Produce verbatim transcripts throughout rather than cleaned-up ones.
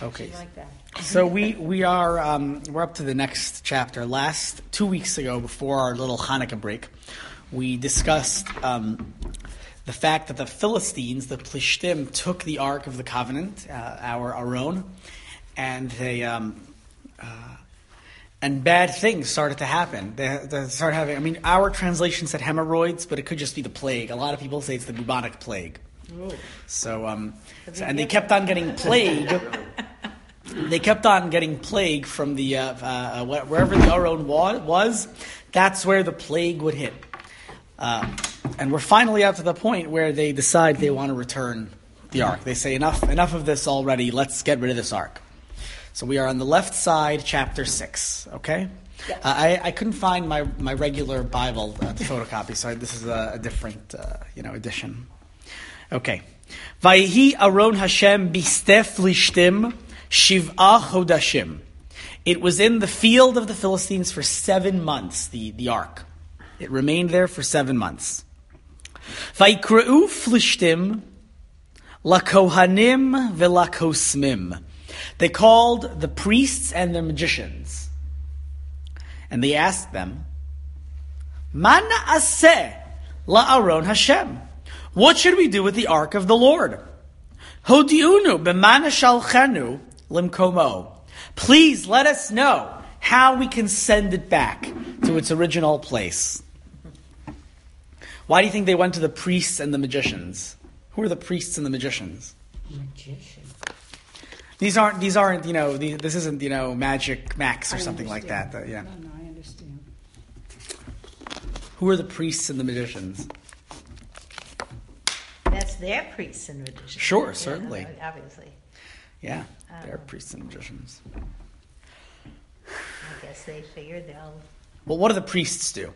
Okay. Like that. So we we are um, we're up to the next chapter. Last two weeks ago, before our little Hanukkah break, we discussed um, the fact that the Philistines, the Plishtim, took the Ark of the Covenant, uh, our Aron, and they um, uh, and bad things started to happen. They, they started having. I mean, our translation said hemorrhoids, but it could just be the plague. A lot of people say it's the bubonic plague. Ooh. So, um, so and they kept on getting plague. They kept on getting plague from the uh, uh, wherever the Aron was. That's where the plague would hit. Uh, and we're finally up to the point where they decide they want to return the ark. They say enough, enough of this already. Let's get rid of this ark. So we are on the left side, chapter six. Okay, yeah. uh, I, I couldn't find my, my regular Bible uh, to photocopy, so this is a, a different uh, you know edition. Okay, Vayihi Aron Hashem bistef lishtim. Shiv'ah Chodashim. It was in the field of the Philistines for seven months, the, the ark. It remained there for seven months. Vaikra'u Flishtim Lakohanim Velakosmim. They called the priests and the magicians. And they asked them, Mana aseh la'aron Hashem. What should we do with the ark of the Lord? Hodiunu b'mana shalchenu limkomo. Please let us know how we can send it back to its original place. Why do you think they went to the priests and the magicians? Who are the priests and the magicians? Magician. These aren't. These aren't. You know. These, this isn't. You know, Magic Max or I something understand. like that. Uh, yeah. No, no, I understand. Who are the priests and the magicians? That's their priests and magicians. Sure, yeah, certainly. Obviously. Yeah, Um, they're priests and magicians. I guess they figured they'll... Well, what do the priests do?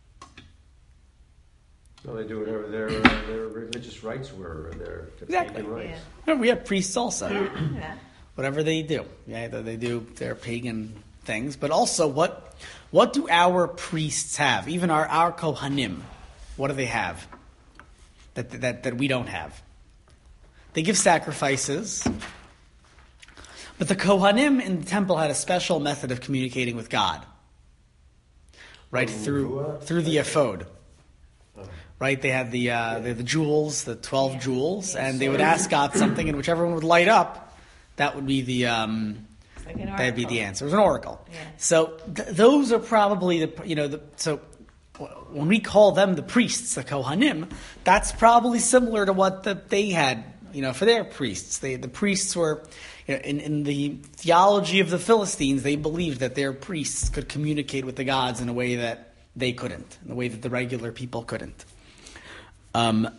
Well, they do whatever their uh, their religious rights were, their, their Exactly. pagan rights. Yeah, we have priests also. Yeah. Whatever they do. Yeah, they do their pagan things. But also, what what do our priests have? Even our, our Kohanim, what do they have that, that, that we don't have? They give sacrifices. But the Kohanim in the temple had a special method of communicating with God. Right, through through the ephod. Right, they had the uh, the, the jewels, the twelve Yeah. jewels, Yeah. and they would ask God something, and whichever one would light up, that would be the um, Like an that'd be oracle. the answer. It was an oracle. Yeah. So th- those are probably the you know the so when we call them the priests, the Kohanim, that's probably similar to what the, they had you know for their priests. They the priests were you know, in in the theology of the Philistines, they believed that their priests could communicate with the gods in a way that they couldn't, in a way that the regular people couldn't. Um,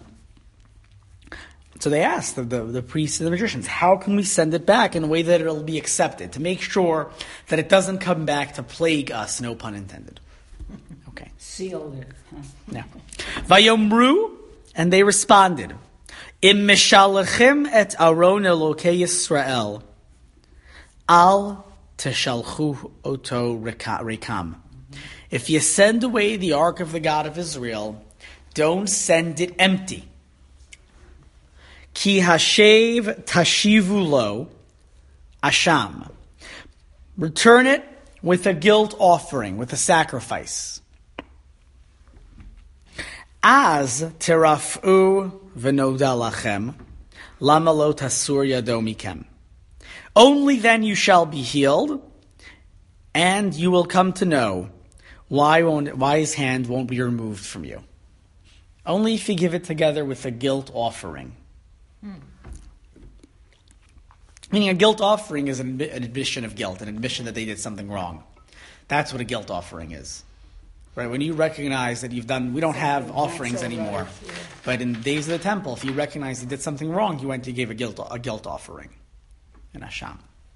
so they asked the, the, the priests and the magicians, how can we send it back in a way that it'll be accepted, to make sure that it doesn't come back to plague us, no pun intended. Okay. Sealed it. Huh? Yeah. Vayomru, and they responded, Im mishalachim et Aron Elokei Yisrael, al teshalchu oto rekam. If you send away the ark of the God of Israel, don't send it empty. Ki hashev tashivu lo asham. Return it with a guilt offering, with a sacrifice. Az terafu v'noda lachem, lama lo tasur yado mikem. Only then you shall be healed, and you will come to know why won't why his hand won't be removed from you. Only if you give it together with a guilt offering. Hmm. Meaning a guilt offering is an admission of guilt, an admission that they did something wrong. That's what a guilt offering is. Right? When you recognize that you've done, we don't have offerings anymore. Yeah. But in the days of the temple, if you recognize you did something wrong, you went to give a guilt a guilt offering. In Asham.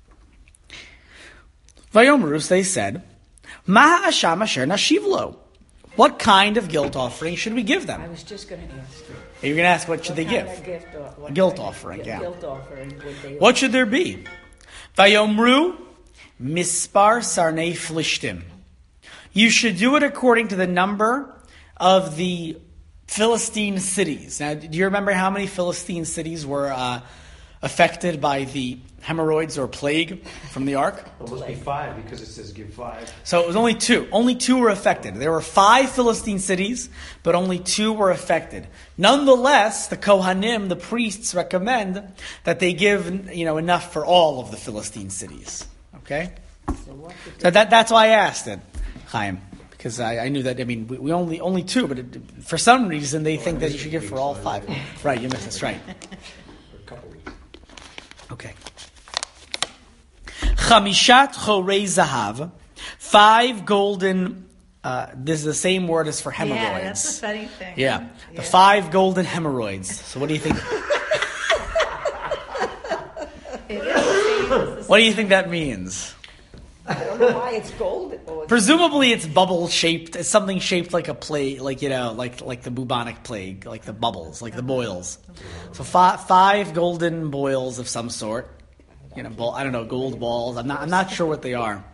Vayomrus, they said, Ma Asham asher nashivlo. What kind of guilt offering should we give them? I was just going to ask you. You're going to ask, what should What they kind give? of gift or- what A guilt kind of offering, gi- yeah. Guilt offering would they What should there be? Vayomru mispar sarnei flishtim. You should do it according to the number of the Philistine cities. Now, do you remember how many Philistine cities were uh, affected by the hemorrhoids or plague from the ark? It must be five because it says give five. So it was only two. Only two were affected. There were five Philistine cities, but only two were affected. Nonetheless, the Kohanim, the priests, recommend that they give, you know, enough for all of the Philistine cities. Okay? So what did So that, that's why I asked it, Chaim. Because I, I knew that, I mean, we, we only only two, but it, for some reason they think that you should give for all five. Right, you missed this, right. For a couple weeks. Okay. Chamishat chorei zahav, five golden, uh, this is the same word as for hemorrhoids. Yeah, that's the funny thing. Yeah, the Yeah. five golden hemorrhoids. So what do you think? It is the same as the What do you think that means? I don't know why it's gold. Or it's Presumably it's bubble shaped. It's something shaped like a plague, like, you know, like like the bubonic plague, like the bubbles, like the boils. So five, five golden boils of some sort. You know, ball, I don't know, gold balls. I'm not. I'm not sure what they are.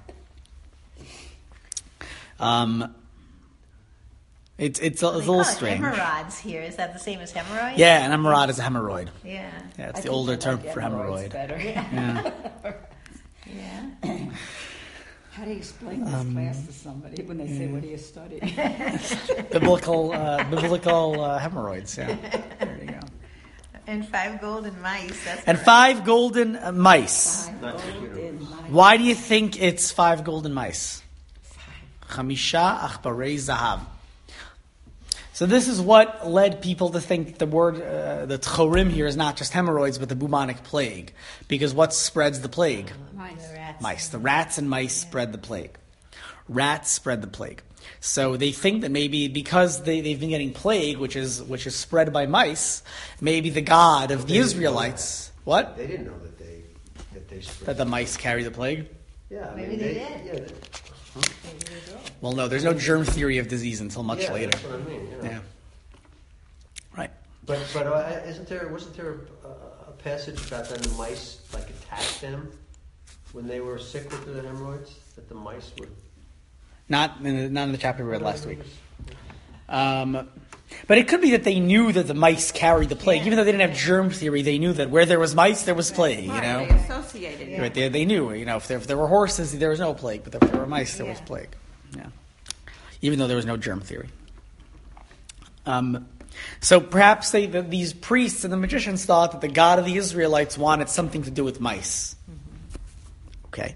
Um, it's it's a, They it's a call little it strange. hemorrhoids here. Is that the same as hemorrhoids? Yeah, an hemorrhoid is a hemorrhoid. Yeah. Yeah, it's I the think older I term like for hemorrhoids hemorrhoid. better. Yeah. Yeah. How do you explain this Um, class to somebody when they say, "What do you study?" biblical uh, biblical uh, hemorrhoids. Yeah, there you go. And five golden mice. That's And correct. five golden uh, mice. Five Not gold computer. in my Why do you think it's five golden mice? Chamisha achbarei zahav. So this is what led people to think the word, uh, the tchorim here is not just hemorrhoids, but the bubonic plague. Because what spreads the plague? mice. The rats. Mice. The rats and mice spread the plague. Rats spread the plague. So they think that maybe because they, they've been getting plague, which is which is spread by mice, maybe the God of the They didn't know Israelites, what? They didn't know that they that they spread. That the mice carry the plague? Yeah, I Maybe mean, they they, did. Yeah, they- Well, no, there's no germ theory of disease until much yeah, later. That's what I mean. You know. Yeah. Right. But but uh, isn't there wasn't there a, a passage about then the mice like attacked them when they were sick with the hemorrhoids that the mice would. Not in the, not in the chapter we read last week. Um, but it could be that they knew that the mice carried the plague. Yeah. Even though they didn't have germ theory, they knew that where there was mice, there was plague, you know? They associated it. Right, they, they knew, you know, if there, if there were horses, there was no plague, but if there were mice, there was Yeah. plague. Yeah. Even though there was no germ theory. Um, so perhaps they, the, these priests and the magicians thought that the God of the Israelites wanted something to do with mice. Okay.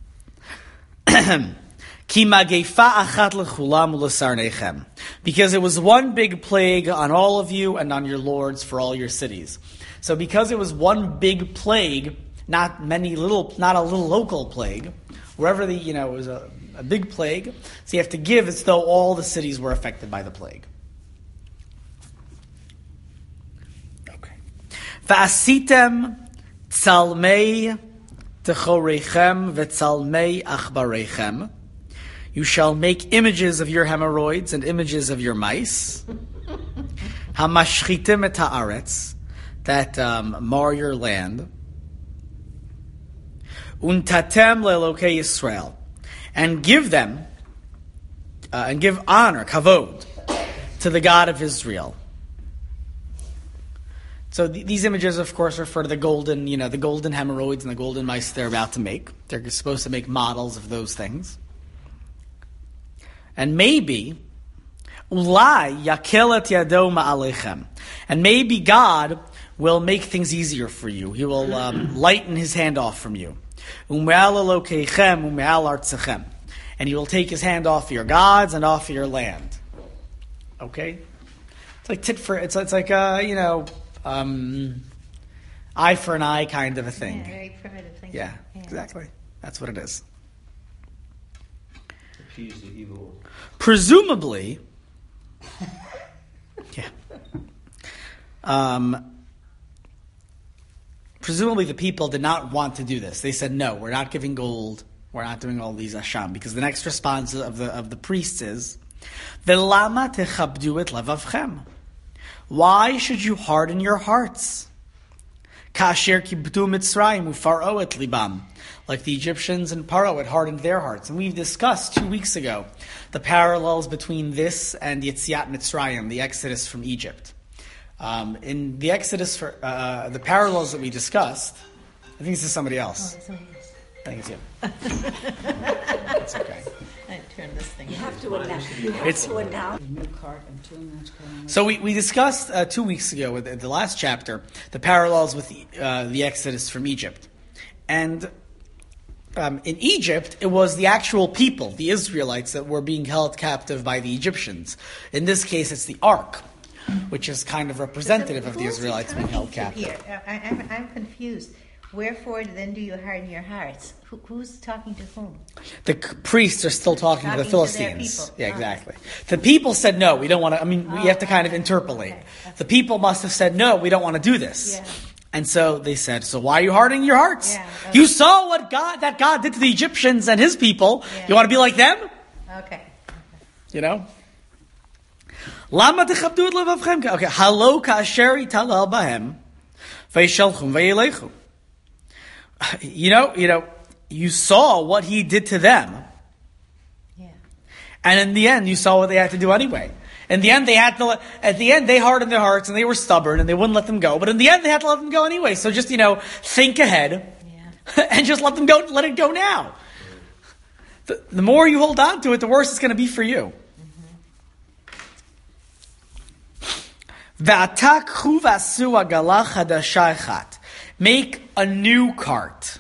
Ki magefa achat lechulam u'lesarnechem. Because it was one big plague on all of you and on your lords for all your cities. So because it was one big plague, not many little, not a little local plague, wherever the, you know, it was a, a big plague, so you have to give as though all the cities were affected by the plague. Okay. Va'asitem tzalmei techorechem v'tzalmei achbarechem. You shall make images of your hemorrhoids and images of your mice. Hamashchitim et haaretz, that um, mar your land. Untatem le'elokei Yisrael, and give them, uh, and give honor, kavod, to the God of Israel. So th- these images, of course, refer to the golden, you know, the golden hemorrhoids and the golden mice they're about to make. They're supposed to make models of those things. And maybe, ulai yakel et yado ma'alechem, and maybe God will make things easier for you. He will um, lighten His hand off from you. Ume'al elokeichem ume'al artzachem, and He will take His hand off your gods and off your land. Okay, it's like tit for it's it's like a you know um, eye for an eye kind of a thing. Yeah, very primitive thing. Yeah, exactly. That's what it is. Appease the evil one. Presumably, yeah. Um, presumably, the people did not want to do this. They said, "No, we're not giving gold. We're not doing all these asham." Because the next response of the of the priests is, "Velama techabdu et levavchem." Why should you harden your hearts? Kasher kibdu Mitzrayim ufaro et libam. Like the Egyptians and Paro had hardened their hearts. And we've discussed two weeks ago the parallels between this and Yetziat Mitzrayim, the Exodus from Egypt. Um, in the Exodus, for uh, the parallels that we discussed I think this is somebody else. Oh, so yes. I think it's you. It's okay. I turned this thing. You have to announce. You have It's- to announce. A new cart and two minutes coming. So we, we discussed uh, two weeks ago, with the, the last chapter, the parallels with the, uh, the Exodus from Egypt. And um, in Egypt, it was the actual people, the Israelites, that were being held captive by the Egyptians. In this case, it's the Ark, which is kind of representative So of the who is he Israelites being held talking to captive. here? I, I'm, I'm confused. Wherefore then do you harden your hearts? Who, who's talking to whom? The c- priests are still talking, to the Talking to their Philistines. people. Yeah, Oh. exactly. The people said no, we don't want to. I mean, we Oh, have to kind of okay. interpolate. Okay. The people must have said no, we don't want to do this. Yeah. And so they said, so why are you hardening your hearts? Yeah, okay. You saw what God that God did to the Egyptians and his people. Yeah. You want to be like them? Okay. You know? Lama techabdu et levavchem. Okay, halo ka'asher italal bahem vayishalchum vayelechu. You know, you know, you saw what he did to them. Yeah. And in the end, you saw what they had to do anyway. In the end, they had to. At the end, they hardened their hearts and they were stubborn and they wouldn't let them go. But in the end, they had to let them go anyway. So just you know, think ahead Yeah. and just let them go. Let it go now. The, the more you hold on to it, the worse it's going to be for you. V'atakhu v'asu agala chadasha echat. Make a new cart.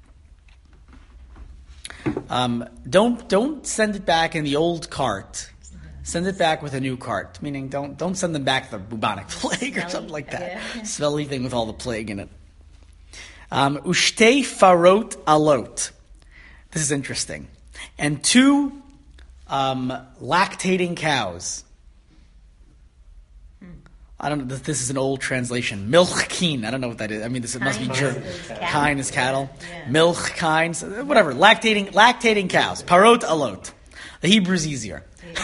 Um, don't don't send it back in the old cart. Send it back with a new cart. Meaning, don't don't send them back the bubonic plague or Smelly, something like that. yeah. Smelly thing with all the plague in it. Um, Ushtei farot alot. This is interesting. And two um, lactating cows. I don't know. This, this is an old translation. Milchkin. I don't know what that is. I mean, this it must be Kine German. is cattle. Kine is cattle. Yeah. Milch kines. Whatever. Lactating lactating cows. Parot alot. The Hebrew's easier.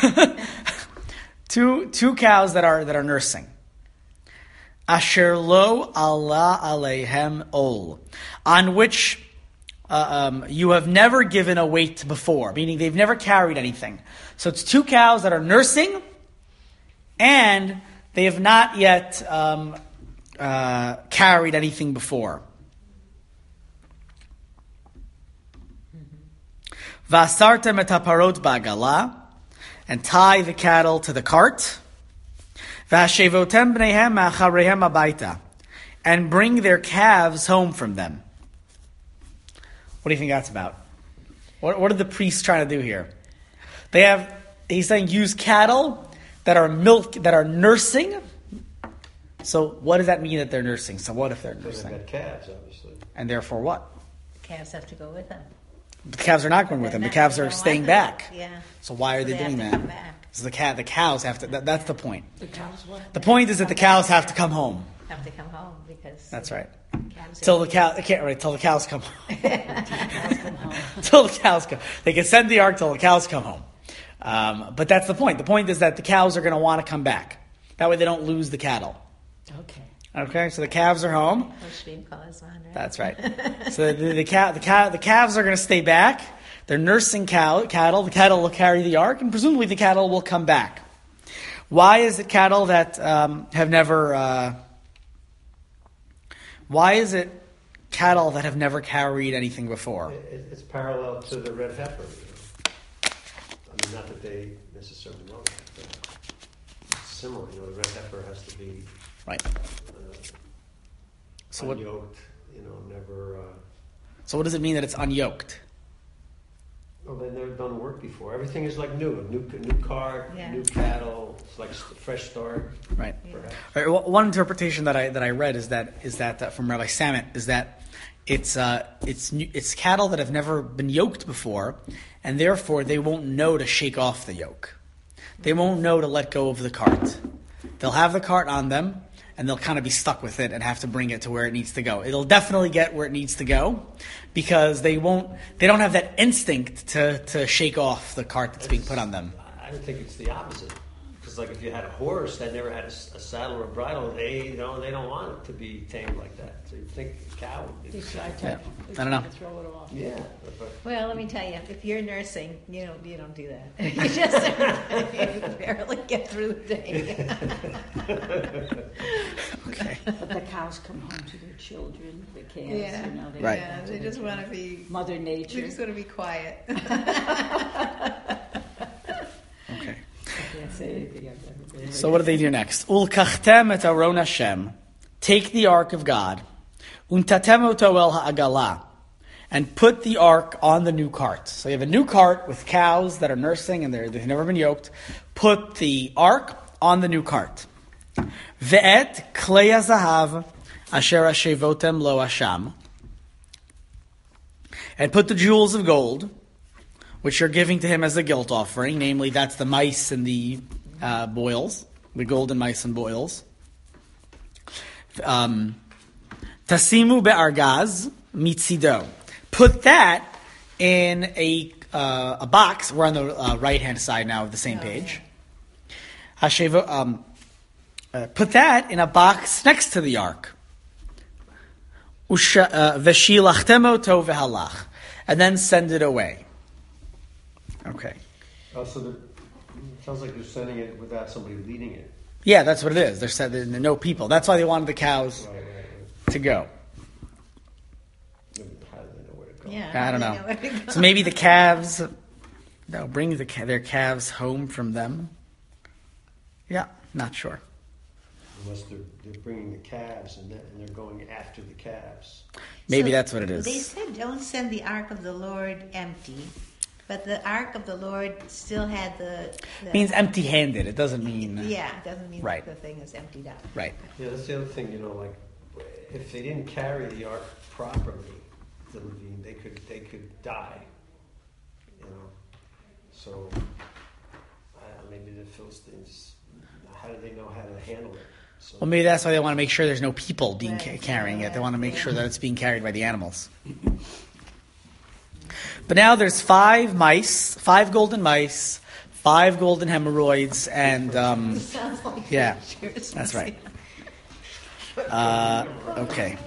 two two cows that are that are nursing. Asher lo Allah aleihem ol, on which uh, um, you have never given a weight before, meaning they've never carried anything. So it's two cows that are nursing, and they have not yet um, uh, carried anything before. Vasartem et haparot ba'agala, and tie the cattle to the cart. Vashevotem bneihem ma'achareihem abaita, and bring their calves home from them. What do you think that's about? What, what are the priests trying to do here? They have, he's saying, use cattle that are milk, that are nursing. So what does that mean that they're nursing? So what if they're Because they've nursing? got calves, obviously. And therefore what? The calves have to go with them. The calves are not going with them. The They're not- calves they are don't staying want back. them. Yeah. So why are So they, they have doing to that? come back. So the cat, the cows have to. That, that's the point. The cows what? The point is that the cows have to come home. Have to come home because That's right. calves Till are- the cow, they can't right. Till the cows come home. Till the cows come. They can send the ark till the cows come home. Um, but that's the point. The point is that the cows are going to want to come back. That way they don't lose the cattle. Okay. Okay, so the calves are home. Hoshvim Kolazman, right? That's right. So the the, cow, the, cow, the calves are going to stay back. They're nursing cow, cattle. The cattle will carry the ark, and presumably the cattle will come back. Why is it cattle that um, have never? Uh, why is it cattle that have never carried anything before? It, it- it's parallel to the red heifer. You know. I mean, not that they necessarily know that, but it's similar. You know, the red heifer has to be Right. uh, So what? unyoked. You know, never. Uh, So what does it mean that it's unyoked? well, they've never done work before. Everything is like new. A new, new cart, Yeah. new cattle. It's like a fresh start. Right. Perhaps. Right, well, one interpretation that I that I read is that is that uh, from Rabbi Samet is that it's uh, it's new, it's cattle that have never been yoked before, and therefore they won't know to shake off the yoke. They won't know to let go of the cart. They'll have the cart on them, and they'll kind of be stuck with it and have to bring it to where it needs to go. It'll definitely get where it needs to go, because they won't. They don't have that instinct to to shake off the cart that's being put on them. I don't think it's the opposite. Because because like if you had a horse that never had a, s- a saddle or bridle, they you know they don't want it to be tamed like that. So you think a cow would be They the try same. to, Yeah. they I don't know. try to throw it off. Yeah, but Well, let me tell you, if you're nursing, you don't you don't do that. You just you barely get through the day. Okay. But the cows come home to their children, the calves, Yeah. you know. They Right. come Yeah, home to they their just want to children. be. Mother They Nature. just want to be quiet. Okay. I can't say anything I've never been. So what do they do next? Ulkachtem et aron Hashem. Take the ark of God. Untatem oto el ha'agala. And put the ark on the new cart. So you have a new cart with cows that are nursing and they're, they've never been yoked. Put the ark on the new cart. Ve'et klei zahav asher ashevotem lo asham. And put the jewels of gold, which you're giving to him as a guilt offering. Namely, that's the mice and the uh, boils. The golden mice and boils. Um, Tasimu be'argaz mitzido. Put that in a uh, a box. We're on the uh, right hand side now of the same page. Hashevo, um, uh, put that in a box next to the ark. Usha- uh, Veshilachtemo to vehalach, and then send it away. Okay. oh, so the, it sounds like they're sending it without somebody leading it. Yeah, that's what it is. They're said there are no people. That's why they wanted the cows Right, right, right. to go. How do they know where to go? Yeah, I don't they know. where to go. So maybe the calves, they'll bring the, ca- their calves home from them. Yeah, not sure. Unless they're, they're bringing the calves and, then, and they're going after the calves. Maybe So that's what it is. They said don't send the ark of the Lord empty, but the ark of the Lord still had the. the It means empty-handed. It doesn't mean Yeah, it doesn't mean Right. that the thing is emptied out. right. Yeah, that's the other thing, you know, like if they didn't carry the ark properly, the Levine, they could they could die. You know, so uh, maybe the Philistines, how do they know how to handle it? So, Well, maybe that's why they want to make sure there's no people being ca- Right. carrying it. They want to make Yeah. sure that it's being carried by the animals. But now there's five mice, five golden mice, five golden hemorrhoids, and um, Sounds like Yeah, yours. that's right. Uh, okay.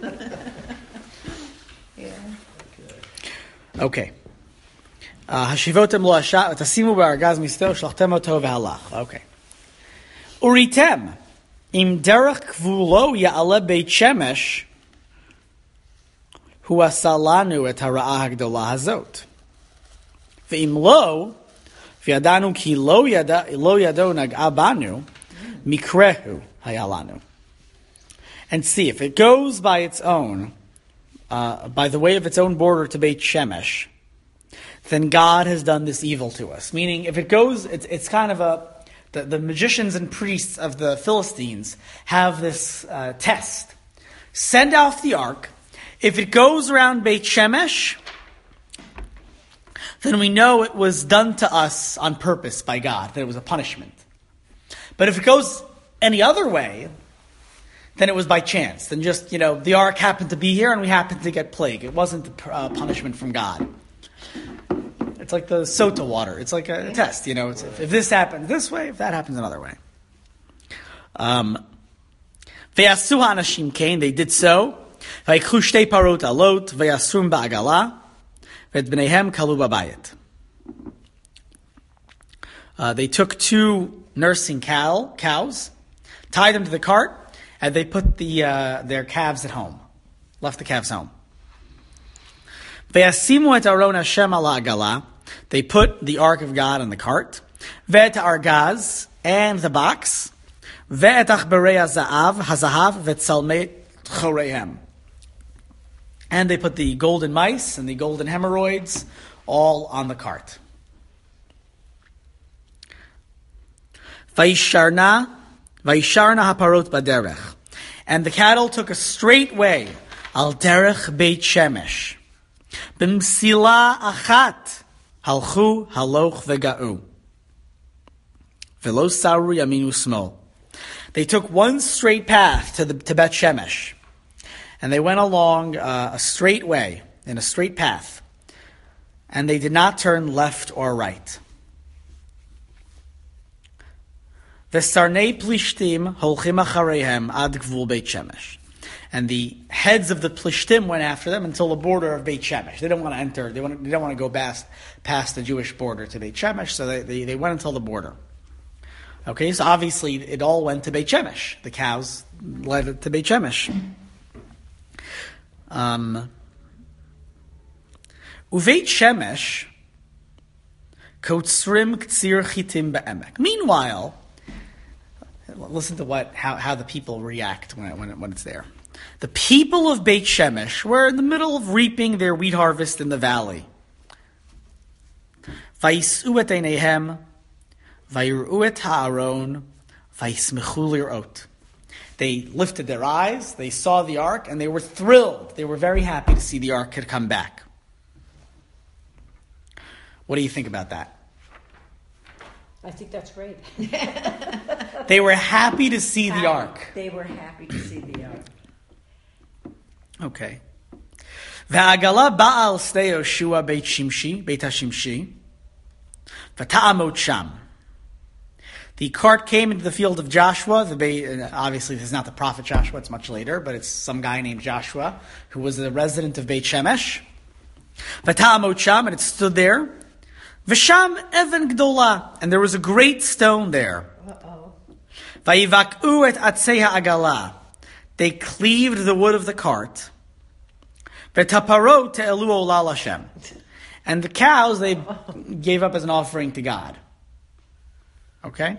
Yeah. Okay. Hashivotem lo asha tasimu ba'argaz misto shlachtem oto v'halach. Okay. Uritem im derech kvulo ya'ale beit shemesh hu asalanu et hara'ah hagdola hazot. Ve'im lo v'yadanu ki lo yada lo yado nag'a banu mikrehu hayalanu. And see if it goes by its own, uh, by the way of its own border to Beit Shemesh, then God has done this evil to us. Meaning, if it goes, it's, it's kind of a, the, the magicians and priests of the Philistines have this uh, test. Send off the ark. If it goes around Beit Shemesh, then we know it was done to us on purpose by God, that it was a punishment. But if it goes any other way, then it was by chance. Then just, you know, the ark happened to be here and we happened to get plague. It wasn't a uh, punishment from God. It's like the sota water. It's like a, a test, you know. It's, if, if this happens this way, if that happens another way. Um, Ve'asu ha'anashim kain, they did so. Ve'ikhu shtei parot alot, ve'asrum ba'agala, ve'et b'neihem kalu b'bayit. Uh, they took two nursing cow, cows, tied them to the cart, and they put the uh, their calves at home. Left the calves home. Ve'asimu et aron Hashem ala agala. They put the ark of God on the cart. Ve'et argaz, and the box. Ve'et achberei hazahav, hazahav ve'tzalmei choreihem. And they put the golden mice and the golden hemorrhoids all on the cart. Vayisharna, vayisharna haparot baderech. And the cattle took a straight way, al derech Beit Shemesh. B'msila achat, halchu haloch vega'u. Velo saru yaminu smol. They took one straight path to the to Bet Shemesh, and they went along uh, a straight way, in a straight path, and they did not turn left or right. V'sarnei plishtim holchim achareihem ad gvul Beit Shemesh. And the heads of the Plishtim went after them until the border of Beit Shemesh. They don't want to enter. They, want, they don't want to go past, past the Jewish border to Beit Shemesh, so they, they, they went until the border. Okay, so obviously it all went to Beit Shemesh. The cows led it to Beit Shemesh. Um, Uveit Shemesh kotzrim ktsir chitim be'emek. Meanwhile, listen to what how, how the people react when it, when, it, when it's there. The people of Beit Shemesh were in the middle of reaping their wheat harvest in the valley. Vayis'u et eineihem, vayir'u et ha'aron, vayismechu lir'ot. They lifted their eyes, they saw the ark, and they were thrilled. They were very happy to see the ark had come back. What do you think about that? I think that's great. They were happy to see the ark. They were happy to see the ark. Okay. V'agala ba'al stei Yoshua Beit Shimshi, Beit HaShimshi, v'ta'amot sham. The cart came into the field of Joshua. The Beit, obviously, this is not the prophet Joshua, it's much later, but it's some guy named Joshua, who was a resident of Beit Shemesh. V'ta'amot sham, and it stood there. V'sham even gdola, and there was a great stone there. Uh-oh. Vayivak'u et atzei ha'agala. They cleaved the wood of the cart. V'taparot te'elu olal Hashem. And the cows they gave up as an offering to God. Okay?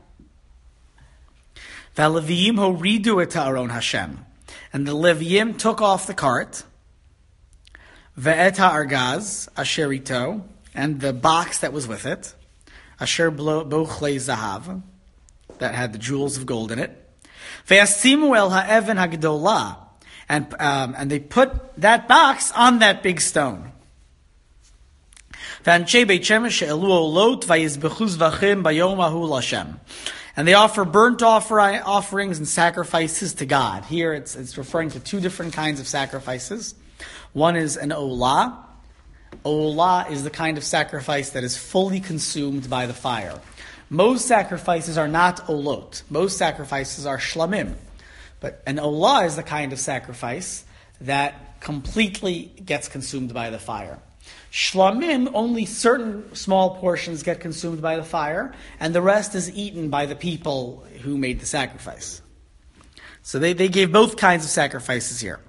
V'aleviim horidu et ha'aron Hashem. And the Leviim took off the cart. Ve'et ha'argaz asher ito. And the box that was with it. Asher bochlei zahav. That had the jewels of gold in it. Ve'asimu el ha'even ha'gedolah. And, um, and they put that box on that big stone. Ve'anchei Beit Shemesh she'elu olot va'yizbechu zvachim bayom hahu l'Hashem. And they offer burnt offer, offerings and sacrifices to God. Here it's, it's referring to two different kinds of sacrifices. One is an olah. Olah is the kind of sacrifice that is fully consumed by the fire. Most sacrifices are not olot. Most sacrifices are shlamim. But an olah is the kind of sacrifice that completely gets consumed by the fire. Shlamim, only certain small portions get consumed by the fire, and the rest is eaten by the people who made the sacrifice. So they, they gave both kinds of sacrifices here.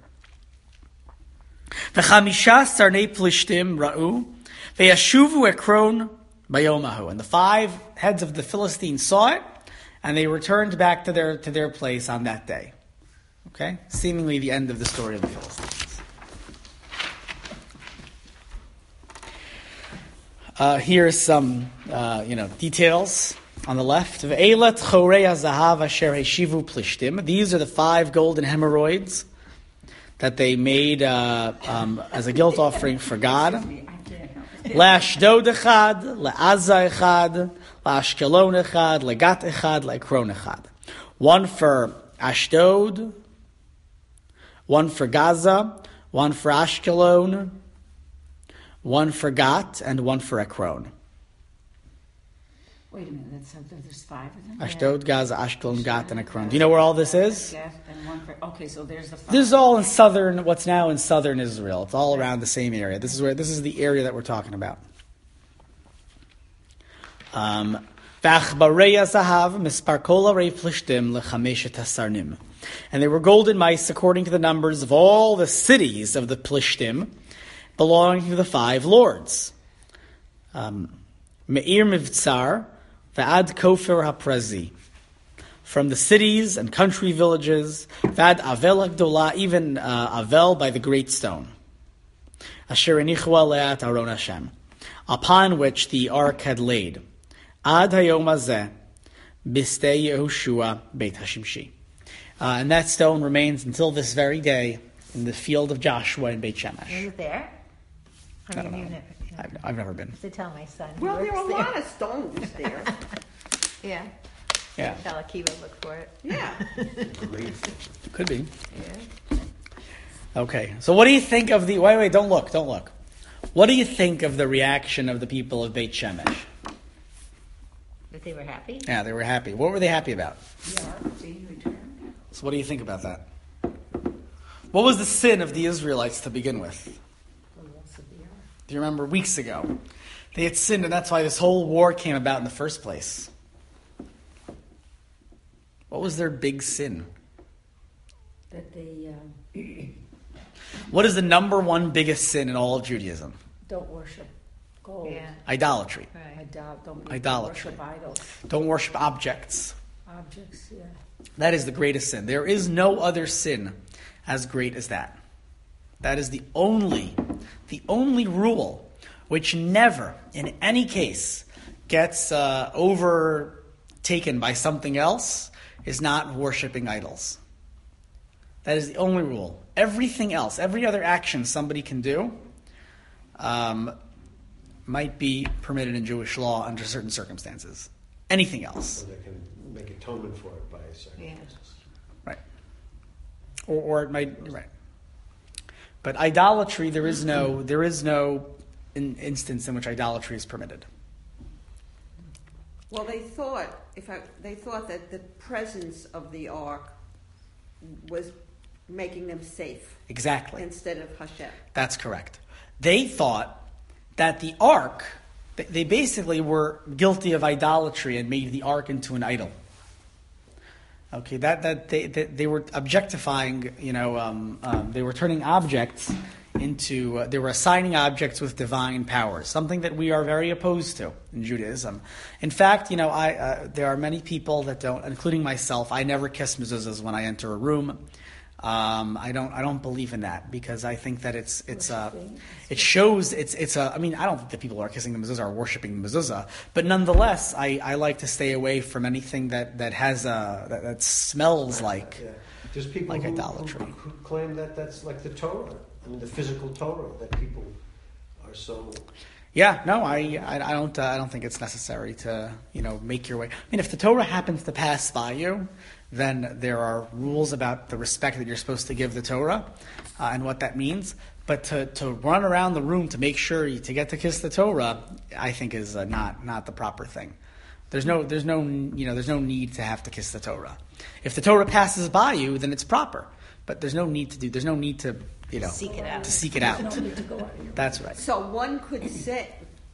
V'chamisha sarnei plishtim ra'u, ve'yashuvu ekron bayomahu. And the five heads of the Philistines saw it, and they returned back to their to their place on that day. Okay? Seemingly the end of the story of the Philistines. Uh, here's some uh, you know details on the left. Ve'elat chorei hazahav asher heshivu plishtim. These are the five golden hemorrhoids that they made uh, um, as a guilt offering for God. La'ashdod echad, la'aza echad, la'ashkelon echad, legat echad, la'ekron echad. One for Ashdod, one for Gaza, one for Ashkelon, one for Gat, and one for Ekron. Wait a minute, that's, there's five of them? Ashdod, Gaza, Ashkelon, Gat, and Ekron. Do you know where all this is? Yes, and one for, okay, so there's the five. This is all in southern, what's now in southern Israel. It's all around the same area. This is where this is the area that we're talking about. Um, and they were golden mice according to the numbers of all the cities of the Plishtim belonging to the five lords. Um, Me'ir Mivtsar, Va'ad Kofer HaPrezi. From the cities and country villages, Vad Avel HaGdolah, even uh, Avel by the great stone. Asher enichua le'at Aron Hashem, upon which the ark had laid. Ad hayom hazeh, bistei Yehoshua Beit HaShimshi. Uh, and that stone remains until this very day in the field of Joshua in Beit Shemesh. Is it there? I don't know. You've never, you know. I've, I've never been. To tell my son. he Well, there are a works lot of stones there. Yeah. Yeah, Tell Akiva look for it. Yeah. could be. Yeah. Okay, so what do you think of the... Wait, wait, don't look, don't look. What do you think of the reaction of the people of Beit Shemesh? That they were happy? Yeah, they were happy. What were they happy about? The ark being returned. So what do you think about that? What was the sin of the Israelites to begin with? The loss of the ark. Do you remember weeks ago? They had sinned, and that's why this whole war came about in the first place. What was their big sin? That they um, What is the number one biggest sin in all of Judaism? don't worship gold. Yeah. Idolatry. Right. Idol- don't be- Idolatry. worship idols, Don't worship objects. objects. Yeah. That is the greatest sin. There is no other sin as great as that. That is the only, the only rule which never, in any case, gets uh, overtaken by something else, is not worshiping idols. That is the only rule. Everything else, every other action somebody can do, um, might be permitted in Jewish law under certain circumstances. Anything else. So they can make atonement for it by sacrifices. Right. Or, or it might, right. But idolatry, there is no, there is no in, instance in which idolatry is permitted. Well, they thought if I, they thought that the presence of the ark was making them safe Exactly. instead of Hashem. That's correct. They thought that the ark, they- they basically were guilty of idolatry and made the ark into an idol. Okay, that that they they, they were objectifying, you know, um, um, they were turning objects into, uh, they were assigning objects with divine powers, something that we are very opposed to in Judaism. In fact, you know, I uh, there are many people that don't, including myself. I never kiss mezuzahs when I enter a room. Um, I don't. I don't believe in that because I think that it's it's uh, it shows it's it's a. I mean, I don't think that people who are kissing the mezuzah are worshiping the mezuzah, but nonetheless, I, I like to stay away from anything that, that has a that, that smells like. Yeah. There's people Like who, idolatry. Who, who claim that that's like the Torah. I mean, the physical Torah that people are so. Yeah, no, I I, I don't uh, I don't think it's necessary to you know make your way. I mean, if the Torah happens to pass by you, then there are rules about the respect that you're supposed to give the Torah uh, and what that means. But to, to run around the room to make sure you, to get to kiss the Torah, I think is uh, not not the proper thing. There's no there's no you know there's no need to have to kiss the Torah. If the Torah passes by you, then it's proper. But there's no need to do. There's no need to you know Seek it out. to seek it out. No need to go out of your That's right. So one could say,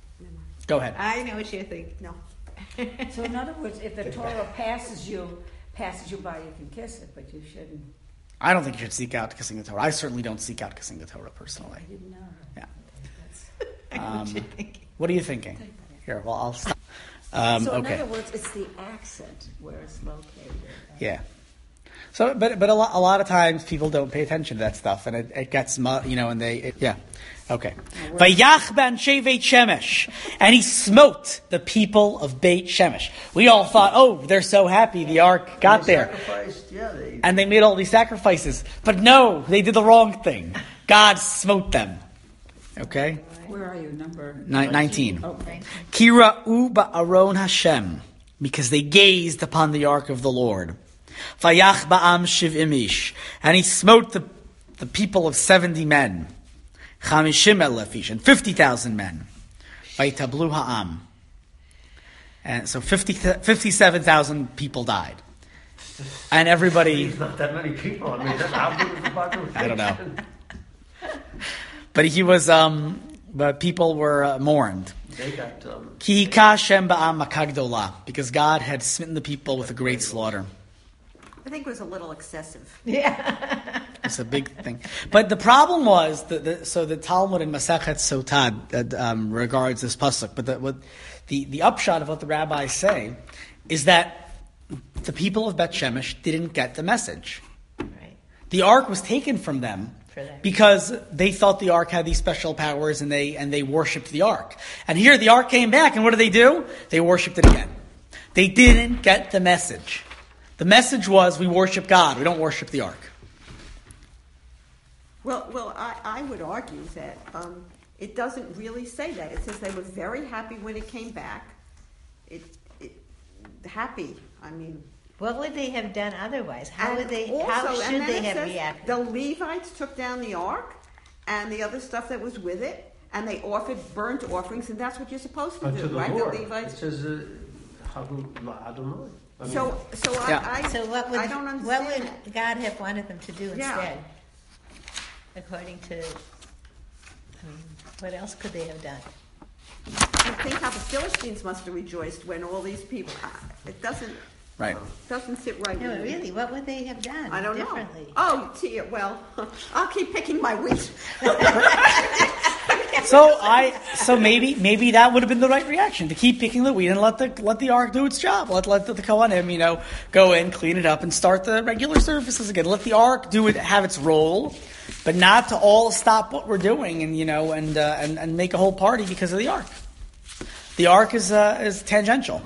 Go ahead. I know what you think. no, So in other words, if the Torah passes you, passes you by, you can kiss it, but you shouldn't. I don't think you should seek out kissing the Torah. I certainly don't seek out kissing the Torah personally. I didn't know. Yeah. I know what Um, you're thinking. What are you thinking? Here, well, I'll stop. Um, So in okay. other words, it's the accent where it's located. Yeah. So, but but a lot, a lot of times people don't pay attention to that stuff, and it, it gets mu- you know, and they it, yeah. Okay. Vayach b'anshei Beit Shemesh, and he smote the people of Beit Shemesh. We all thought, oh, they're so happy the ark got They there, sacrificed, yeah, they, and they made all these sacrifices. But no, they did the wrong thing. God smote them. Okay. Where are you? Number Ni- nineteen. Okay. Kira'u ba'aron Hashem, because they gazed upon the ark of the Lord. Vayach ba'am shiv'im ish, and he smote the, the people of seventy men. Chamishim elef ish, and fifty thousand men. Vaytablu ha'am. And so fifty, fifty-seven thousand people died. And everybody, It's not that many people. I mean, that's how big is the population? I don't know. But he was, um, but people were uh, mourned. They got. Um, Ki kashem ba'am makagdola, because God had smitten the people with a great slaughter. I think it was a little excessive. Yeah. It's a big thing. But the problem was, that the, so the Talmud in Masechet Sotad uh, um, regards this pasuk, but the, what, the, the upshot of what the rabbis say is that the people of Bet Shemesh didn't get the message. Right. The ark was taken from them For that. because they thought the ark had these special powers and they and they worshipped the ark. And here the ark came back, and what did they do? They worshipped it again. They didn't get the message. The message was, we worship God, we don't worship the ark. Well, well, I, I would argue that um, it doesn't really say that. It says they were very happy when it came back. It, it happy. I mean, What would they have done otherwise? How and would they? also- how and should then they it have says reacted? The Levites took down the ark and the other stuff that was with it, and they offered burnt offerings, and that's what you're supposed to unto do, the right? Lord. The Levites. It says, uh, Hahu la'Adonai. I mean, So, so Yeah. I, I, So what would, I don't what understand would that. God have wanted them to do Yeah. instead? According to, I mean, what else could they have done? I think how the Philistines must have rejoiced when all these people, it doesn't, Right. doesn't sit right No, with me. really, what would they have done I don't know. differently? Oh, see, well, I'll keep picking my wheat. So I, so maybe, maybe that would have been the right reaction, to keep picking the wheat and let the let the ark do its job. Let let the, the Kohanim, you know, go in, clean it up, and start the regular services again. Let the ark do it, have its role, but not to all stop what we're doing and you know and uh, and and make a whole party because of the ark. The ark is uh, is tangential.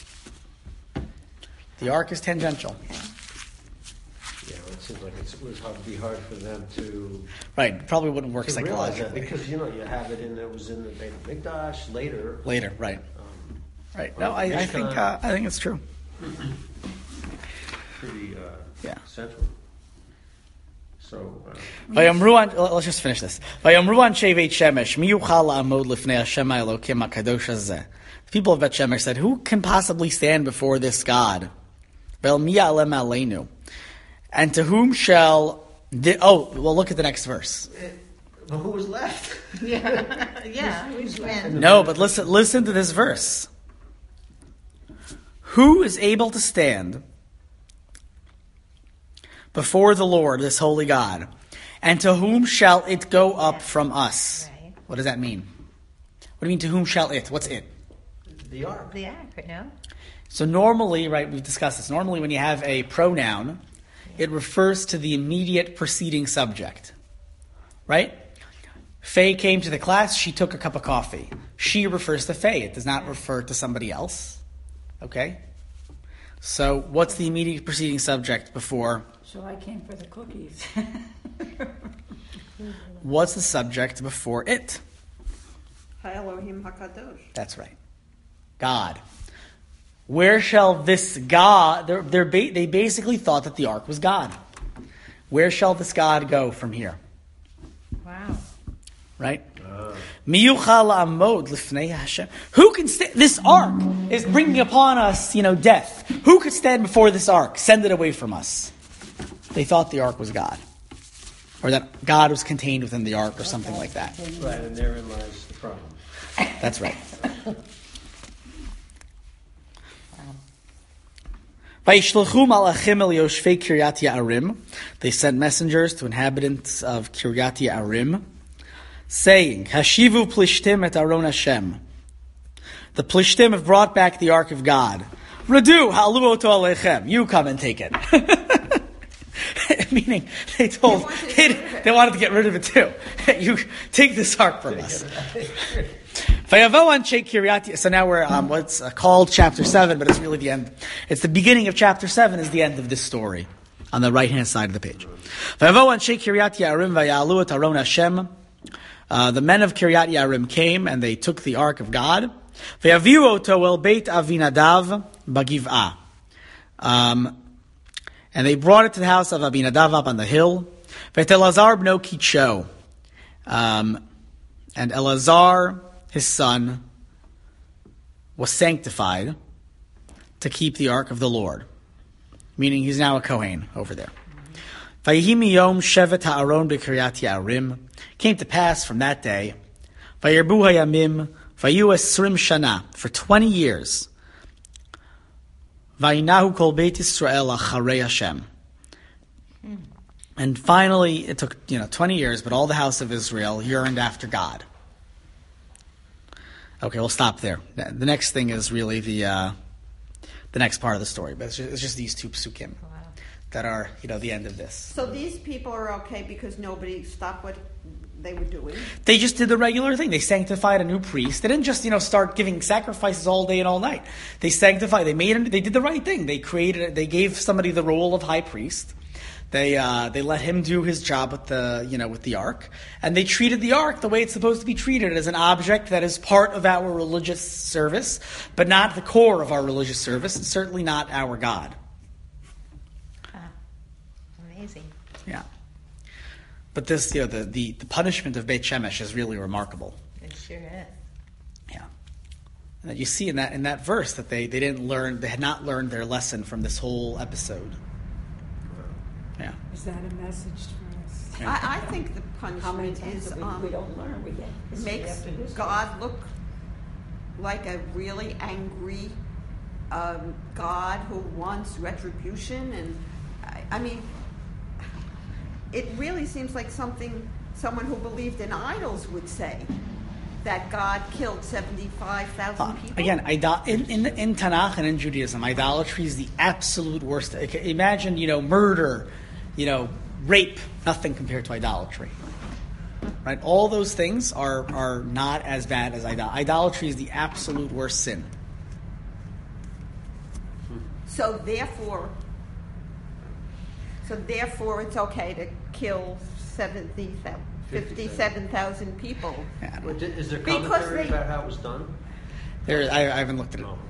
The ark is tangential. Yeah, it seems like it's, it was hard to be hard for them to, Right. Probably wouldn't work to realize that psychologically. because you know you have it in it was in the Beit Mikdash later. Later, right. Um, Right. No, I, I think uh, I think it's true. pretty uh, Yeah. central. So uh, Vayamru an- let's just finish this. Vayamru anshe Beit Shemesh, mi yuchal la'amod lifnei Hashem Elokim hakadosh hazeh. The people of Beit Shemesh said, "Who can possibly stand before this God?" Vel mi ya'alem aleinu. And to whom shall? The, oh, well, look at the next verse. but who was left? Yeah, yeah, which meant, No, but listen, listen to this verse. Who is able to stand before the Lord, this holy God? And to whom shall it go up from us? right, What does that mean? What do you mean, to whom shall it? What's it? The ark. the ark, no? So normally, right, we've discussed this. Normally when you have a pronoun, it refers to the immediate preceding subject. Right? Faye came to the class, she took a cup of coffee. She refers to Faye. It does not refer to somebody else. Okay? So what's the immediate preceding subject before? So I came for the cookies. What's the subject before it? Elohim HaKadosh. That's right. God. Where shall this God, they're, they're ba- they basically thought that the ark was God. Where shall this God go from here? Wow. Right? Miyuchal amod lifnei Hashem. Who can stand? This ark is bringing upon us, you know, death. Who could stand before this ark? Send it away from us. They thought the ark was God. Or that God was contained within the ark or something like that. Right, and therein lies the problem. That's right. Vayishlchu malachim el yoshvei Kiryat Ye'arim. They sent messengers to inhabitants of Kiryat Ye'arim, saying, Hashivu plishtim et aron Hashem. The plishtim have brought back the ark of God. Radu ha'alu oto aleichem. You come and take it. Meaning, they told, they, they wanted to get rid of it too. You take this ark from us. Vayavo anshe Kiryat. So now we're um, what's uh, called chapter seven, but it's really the end. It's the beginning of chapter seven. Is the end of this story on the right hand side of the page. Vayavo anshe Kiryat Ye'arim vayalu et aron Hashem. Uh, the men of Kiryat Ye'arim came and they took the ark of God. Vayaviu oto el Beit Avinadav bagiv'ah. Um, and they brought it to the house of Abinadav up on the hill. Vet Elazar bno Kicho. Um, and Elazar, his son, was sanctified to keep the ark of the Lord. Meaning he's now a Kohen over there. Vayihi miyom shevet ha'aron b'Kiryat Ye'arim. Came to pass from that day. Vayirbu hayamim. Vayu esrim shana. For twenty years. Vayinahu kol Beit Yisrael acharei Hashem. And finally, it took, you know, twenty years, but all the house of Israel yearned after God. Okay, we'll stop there. The next thing is really the uh, the next part of the story, but it's just, it's just these two psukim that are, you know, the end of this. So these people are okay because nobody stopped what they were doing. They just did the regular thing. They sanctified a new priest. They didn't just, you know, start giving sacrifices all day and all night. They sanctified. They made. They did the right thing. They created. They gave somebody the role of high priest. They uh, they let him do his job with the you know with the ark, and they treated the ark the way it's supposed to be treated, as an object that is part of our religious service, but not the core of our religious service, and certainly not our God. Ah, amazing. Yeah. But this, you know, the, the, the punishment of Beit Shemesh is really remarkable. It sure is. Yeah. And that you see in that in that verse that they, they didn't learn, they had not learned their lesson from this whole episode. Yeah. Is that a message for us? I, I think the How many punishment times is, we, um, we don't learn, we get history makes after history. God look like a really angry um, God who wants retribution. And I, I mean, it really seems like something someone who believed in idols would say, that God killed seventy-five thousand Uh, people. again, idol- in, in in Tanakh and in Judaism, idolatry is the absolute worst. Okay, imagine, you know, murder, you know, rape, nothing compared to idolatry. Right? All those things are, are not as bad as idolatry. Idolatry is the absolute worst sin. So therefore, so therefore, it's okay to kill seventy, fifty-seven thousand people. Yeah, Well, di- Is there Because commentary they- about how it was done? there, I, I haven't looked at it. No.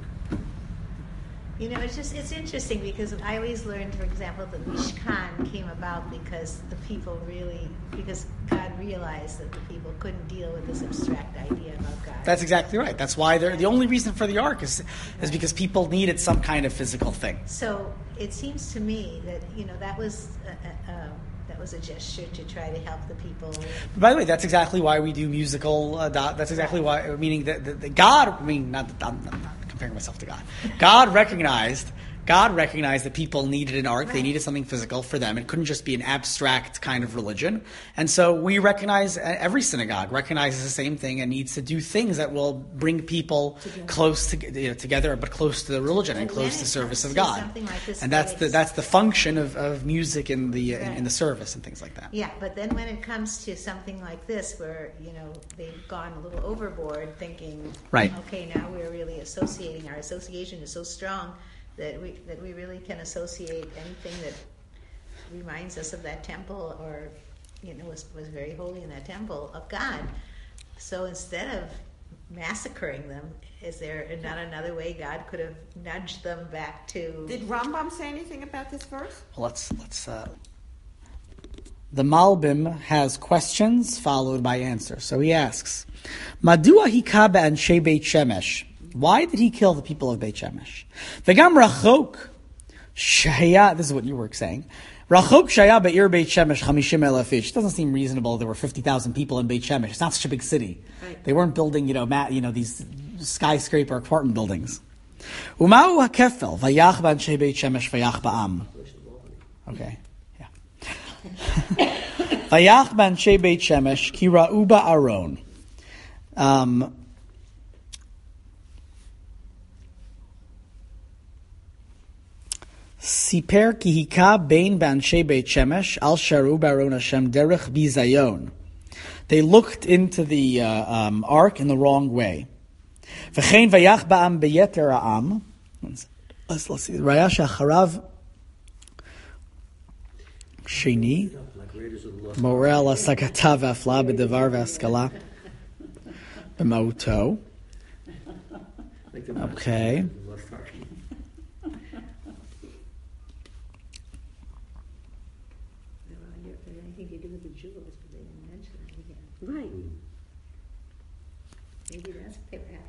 You know, it's just, it's interesting because I always learned, for example, that Mishkan came about because the people really, because God realized that the people couldn't deal with this abstract idea about God. That's exactly right. That's why they're, the only reason for the ark is is because people needed some kind of physical thing. So it seems to me that, you know, that was a, a, a, that was a gesture to try to help the people. By the way, that's exactly why we do musical. Uh, dot, that's exactly why, meaning that, that, that God. I mean, not that I'm, I'm not comparing myself to God. God recognized. God recognized that people needed an ark. They Right. needed something physical for them. It couldn't just be an abstract kind of religion. And so we recognize, every synagogue recognizes the same thing and needs to do things that will bring people Together. close to, you know, together, but close to the religion and, And close when to it service comes of to God. something like this, And that's the it's- that's the function of, of music in the in, in Right. the service and things like that. Yeah, but then when it comes to something like this, where, you know, they've gone a little overboard, thinking, Right. okay, now we're really associating. Our association is so strong that we that we really can associate anything that reminds us of that temple, or, you know, was was very holy in that temple of God. So instead of massacring them, is there not another way God could have nudged them back to? Did Rambam say anything about this verse? Well, let's let's. Uh, the Malbim has questions followed by answers. So he asks, "Madua hika be'anshe Beit Shemesh? Why did he kill the people of Beit Shemesh? V'gam rachok shaya." This is what you were saying. Rachok shaya be'ir Beit Shemesh chamishim elef ish. It doesn't seem reasonable. There were fifty thousand people in Beit Shemesh. It's not such a big city. Right. They weren't building, you know, ma- you know, these skyscraper apartment buildings. Umau hakefel vayach b'anshe Beit Shemesh vayach ba'am. Okay, yeah. Vayach b'anshe Beit Shemesh ki ra'u ba'aron. Um, Siper ki hika bein b'anshe Beit Shemesh al sharu ba'aron Hashem derech bizayon. They looked into the uh, um, ark in the wrong way. V'chein vayach ba'am beyeter ha'am. Let's, let's see. Raya shacharav sheni. Like Raiders of the Lost Morel asakata v'afla b'devar v'askala b'mauto. Like the Okay. Lost Ark. Anything to do with the jewels, but they didn't mention it again. Right. Maybe that's